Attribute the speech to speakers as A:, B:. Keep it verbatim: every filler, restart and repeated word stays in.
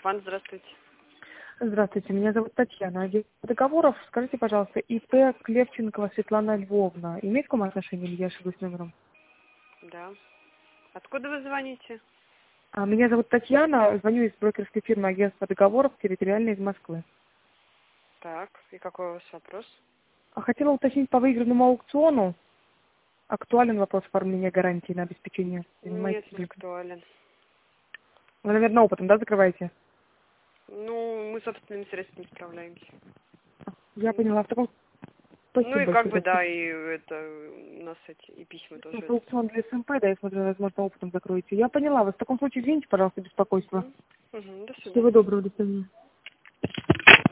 A: Банк, здравствуйте.
B: Здравствуйте, меня зовут Татьяна. Отдел договоров. Скажите, пожалуйста, ИП Клевченкова Светлана Львовна имеет к вам отношение или я ошиблась номером?
A: Да. Откуда вы звоните?
B: А, меня зовут Татьяна, звоню из брокерской фирмы агентства договоров территориальной из Москвы.
A: Так, и какой у вас вопрос?
B: А хотела уточнить по выигранному аукциону. Актуален вопрос оформления гарантии на обеспечение.
A: Нет,
B: Занимаетесь
A: не
B: ли?
A: актуален.
B: Вы, наверное, опытом, да, закрываете?
A: Ну, мы собственными средствами справляемся.
B: Я
A: М.
B: поняла. В таком...
A: Ну
B: Спасибо
A: и как
B: большое.
A: бы
B: за
A: да, и это у нас эти и письма тоже.
B: ответ.
A: это.
B: Аукцион для СМП, да, я смотрю, возможно, опытом закроете. Я поняла вас. В таком случае, извините, пожалуйста, беспокойство.
A: М. Мгм, до свидания.
B: Всего доброго, до свидания.